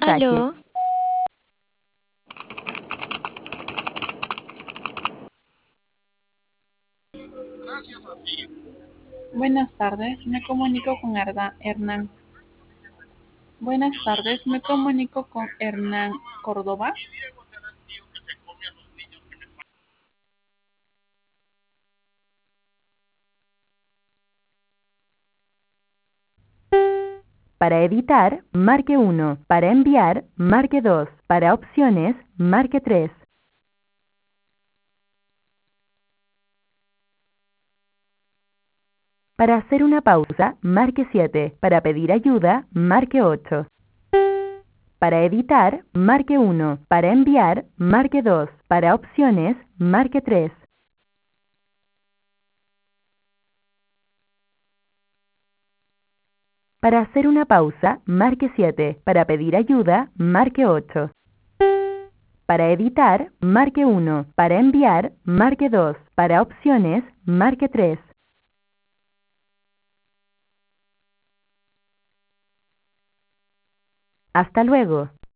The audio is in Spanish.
mensaje. Aló, Buenas tardes, me comunico con Hernán. Buenas tardes, me comunico con Hernán Córdoba. Para editar, marque 1. Para enviar, marque 2. Para opciones, marque 3. Para hacer una pausa, marque 7. Para pedir ayuda, marque 8. Para editar, marque 1. Para enviar, marque 2. Para opciones, marque 3. Para hacer una pausa, marque 7. Para pedir ayuda, marque 8. Para editar, marque 1. Para enviar, marque 2. Para opciones, marque 3. Hasta luego.